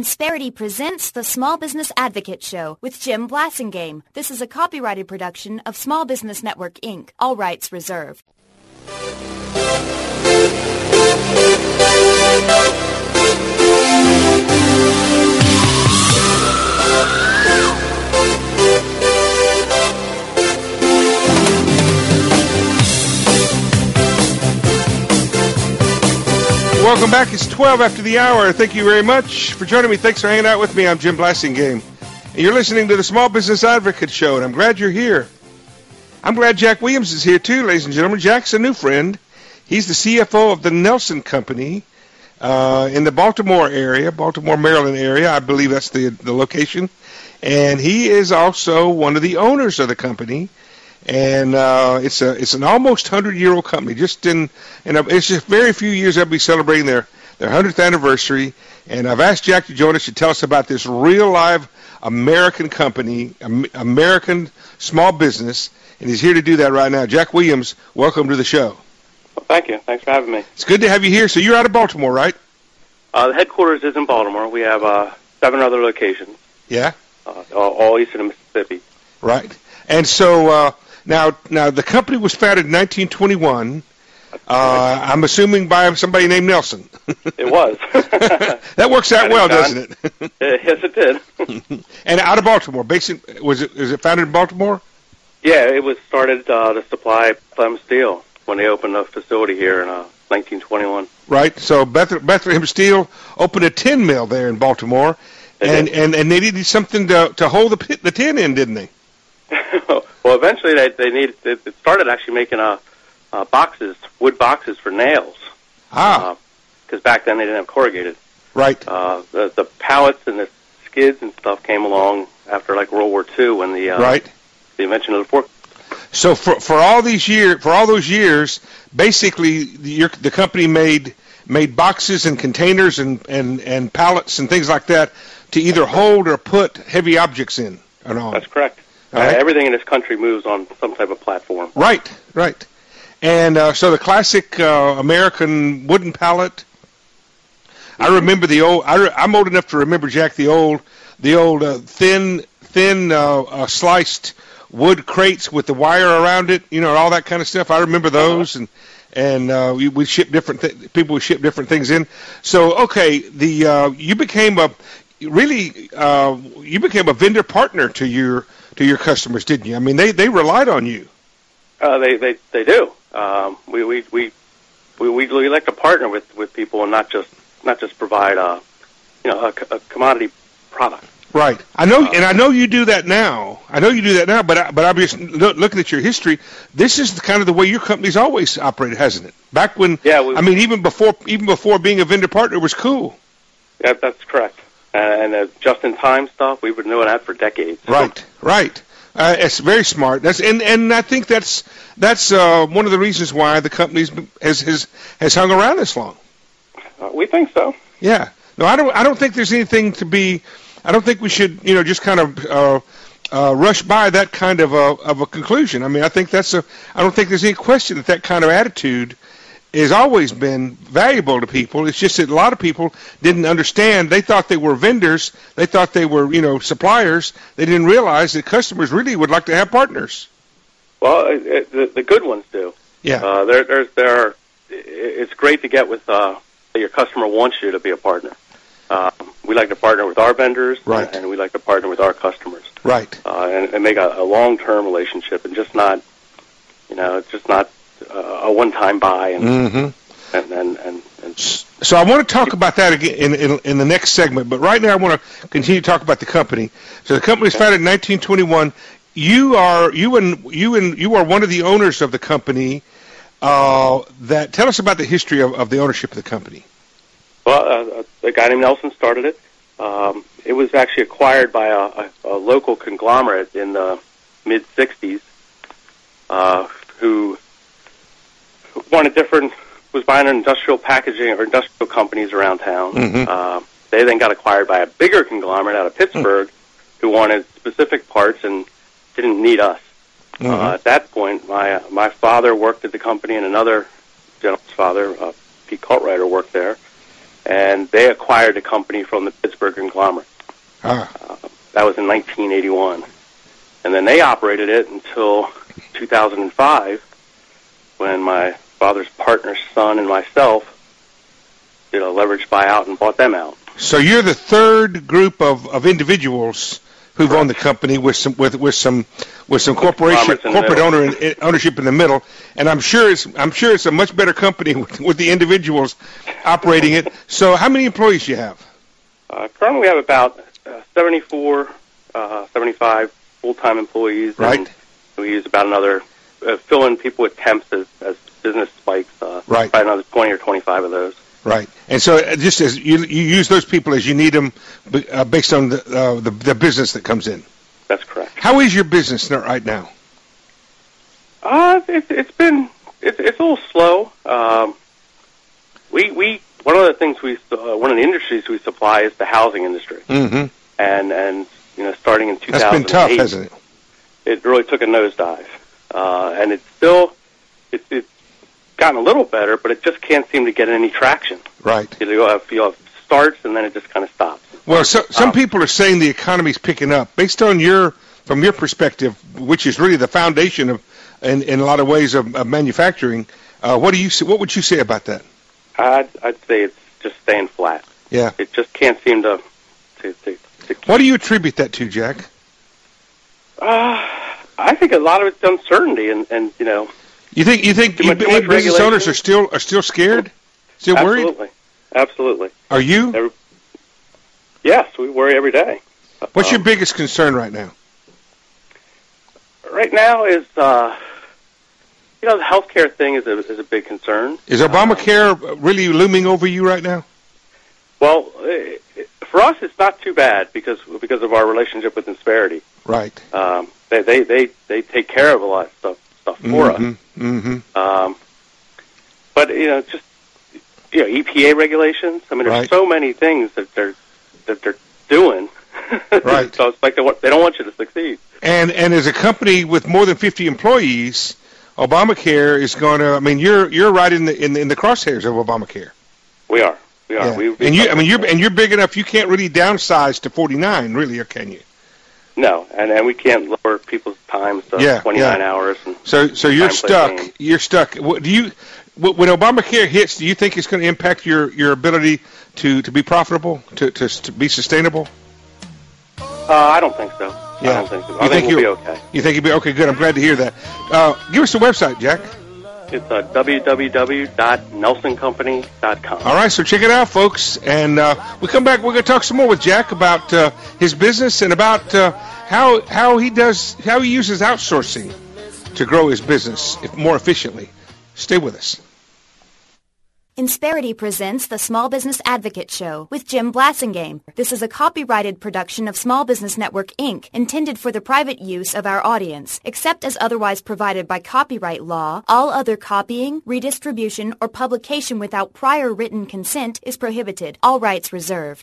Insperity presents the Small Business Advocate Show with Jim Blasingame. This is a copyrighted production of Small Business Network, Inc., all rights reserved. Welcome back. It's 12 after the hour. Thank you very much for joining me. Thanks for hanging out with me. I'm Jim Blasingame. And you're listening to the Small Business Advocate Show, and I'm glad you're here. I'm glad Jack Williams is here, too, ladies and gentlemen. Jack's a new friend. He's the CFO of the Nelson Company in the Baltimore area, Baltimore, Maryland area. I believe that's the location. And he is also one of the owners of the company. And it's an almost 100-year-old company. It's just very few years they'll be celebrating their 100th anniversary. And I've asked Jack to join us to tell us about this real live American company, American small business, and he's here to do that right now. Jack Williams, welcome to the show. Well, thank you. Thanks for having me. It's good to have you here. So you're out of Baltimore, right? The headquarters is in Baltimore. We have 7 other locations. Yeah. All east of Mississippi. Right. And so now the company was founded in 1921. I'm assuming by somebody named Nelson. It was. That works out well, doesn't it? Yes, it did. And out of Baltimore. Was it founded in Baltimore? Yeah, it was started to supply Bethlehem Steel when they opened a facility here in 1921. Right. So Bethlehem Steel opened a tin mill there in Baltimore, and they needed something to hold the tin in, didn't they? Well, eventually it started actually making wood boxes for nails. Because back then they didn't have corrugated. Right. The pallets and the skids and stuff came along after like World War II when the invention of the fork. So for all those years, basically the company made boxes and containers and pallets and things like that to either hold or put heavy objects in. That's correct. Right. Everything in this country moves on some type of platform. Right. And so the classic American wooden pallet. I remember the old. I'm old enough to remember, Jack, the old thin sliced wood crates with the wire around it. All that kind of stuff. I remember those, and we ship different people would ship different things in. So okay, you became a vendor partner to your customers, didn't you? I mean, they relied on you. They do. We like to partner with people and not just provide a commodity product. Right. I know you do that now. But I'm just looking at your history. This is kind of the way your company's always operated, hasn't it? Back when, even before being a vendor partner was cool. Yeah, that's correct. And just-in-time stuff, we've been doing that for decades. Right. It's very smart. And I think that's one of the reasons why the company has hung around this long. We think so. Yeah. No, I don't think there's anything to be. I don't think we should just kind of rush by that kind of a conclusion. I mean, I don't think there's any question that kind of attitude has always been valuable to people. It's just that a lot of people didn't understand. They thought they were vendors. They thought they were, suppliers. They didn't realize that customers really would like to have partners. Well, the good ones do. Yeah. It's great to get with your customer wants you to be a partner. We like to partner with our vendors, right, and we like to partner with our customers, right, and make a long-term relationship, and just not, a one-time buy, and So I want to talk about that again in the next segment, but right now I want to continue to talk about the company. So the company was founded in 1921. You are one of the owners of the company. Tell us about the history of the ownership of the company. Well, a guy named Nelson started it. It was actually acquired by a local conglomerate in the mid-'60s who was buying industrial packaging or industrial companies around town. Mm-hmm. They then got acquired by a bigger conglomerate out of Pittsburgh who wanted specific parts and didn't need us. Mm-hmm. At that point, my father worked at the company, and another gentleman's father, Pete Cartwriter, worked there. and they acquired the company from the Pittsburgh conglomerate. That was in 1981. And then they operated it until 2005, when my father's partner's son and myself did a leveraged buyout and bought them out. So you're the third group of individuals who've owned the company with some corporate ownership in the middle, and I'm sure it's a much better company with the individuals operating it. So how many employees do you have? Currently we have about 74, 75 full-time employees. Right. And we use about another, fill in people with temps as business spikes, right. About another 20 or 25 of those. Right. And so just as you use those people as you need them based on the business that comes in. That's correct. How is your business right now? It's a little slow. One of the things one of the industries we supply is the housing industry. Mm-hmm. And starting in 2008, that's been tough, hasn't it? It really took a nosedive, and it's gotten a little better, but it just can't seem to get any traction. Right. You'll have starts, and then it just kind of stops. Well, some people are saying the economy's picking up. Based on from your perspective, which is really the foundation of, in a lot of ways of manufacturing, what would you say about that? I'd say it's just staying flat. Yeah. It just can't seem to What do you attribute that to, Jack? I think a lot of it's uncertainty, and You think business owners are still scared? Still worried? Absolutely. Are you? Yes, we worry every day. What's your biggest concern right now? Right now is the healthcare thing is a big concern. Is Obamacare really looming over you right now? Well, for us, it's not too bad because of our relationship with Insperity. Right. They take care of a lot of stuff for us. Mm-hmm. But just EPA regulations. I mean, there's so many things that they're doing. Right. So it's like they don't want you to succeed. And as a company with more than 50 employees, Obamacare is going to. I mean, you're right in the crosshairs of Obamacare. We are. Yeah. You're big enough. You can't really downsize to 49, really, or can you? No, and we can't lower people's times to 29 hours. And so you're stuck. You're stuck. When Obamacare hits, do you think it's going to impact your ability to be profitable, to be sustainable? I don't think so. Yeah. I don't think so. I think we'll be okay. You think you'll be okay? Good. I'm glad to hear that. Give us the website, Jack. It's www.nelsoncompany.com. All right, so check it out, folks. And we come back. We're going to talk some more with Jack about his business and about how he uses outsourcing to grow his business more efficiently. Stay with us. Insperity presents the Small Business Advocate Show with Jim Blasingame. This is a copyrighted production of Small Business Network, Inc., intended for the private use of our audience. Except as otherwise provided by copyright law, all other copying, redistribution, or publication without prior written consent is prohibited. All rights reserved.